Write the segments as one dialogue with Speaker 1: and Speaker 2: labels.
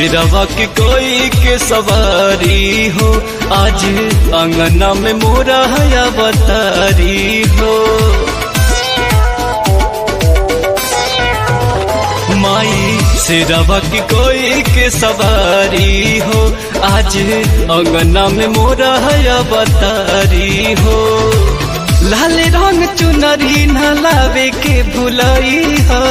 Speaker 1: सिरवा के कोई के सवारी हो, आज अंगना में मोरा हया बतारी हो। माई सिरवा की कोई के सवारी हो, आज अंगना में मोरा हया बतारी हो। लाल रंग चुनरी न लावे के भुलाई हो,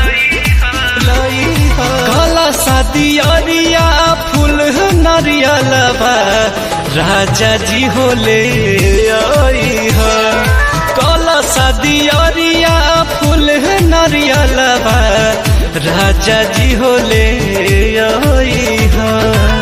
Speaker 1: काला शादी अरिया फूल नरियलवा राजा जी हो ले आई है। काला शादी अरिया फूल नरियलवा राजा जी हो ले आई है।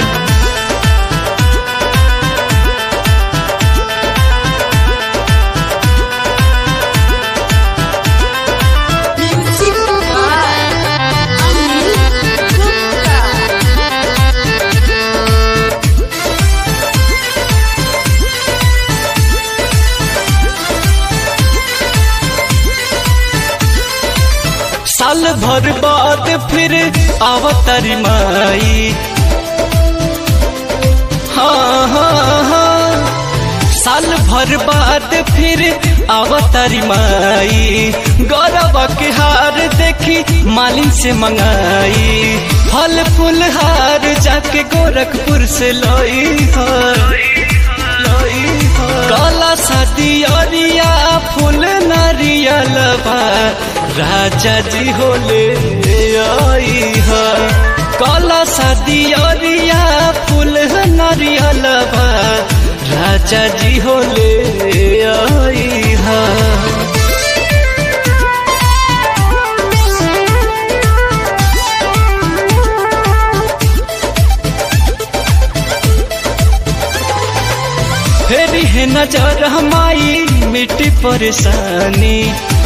Speaker 1: साल भर बाद फिर आवतारी माई, हाँ हाँ हाँ। साल भर बाद फिर आवतारी माई, गौरव के हार देखी मालिन से मंगाई। फल फूल हार जाके गोरखपुर से लाई काला शादी अरिया फूल नारियलवा राजा जी हो ले आई है। काला शादी अरिया फूल नारियलवा राजा जी हो ले आई है। फेरी है नजर हमारी मिट्टी परेशानी,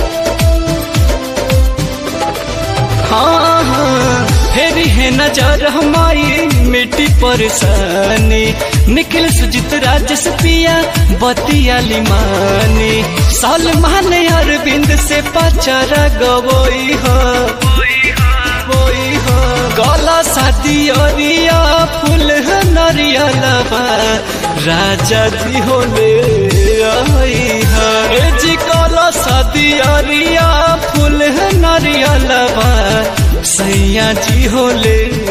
Speaker 1: हाँ हाँ। फेरी है नजर हमारी मिट्टी परेशानी, निखिल सुजित राजेश पिया बतिया लिमानी। सलमान अरविंद से पचारा गवोई हो, काला शादी अरिया फूल नरियलवा राजा जी हो ले आई है। जी काला शादी अरिया फूल नरियलवा सैया जी हो ले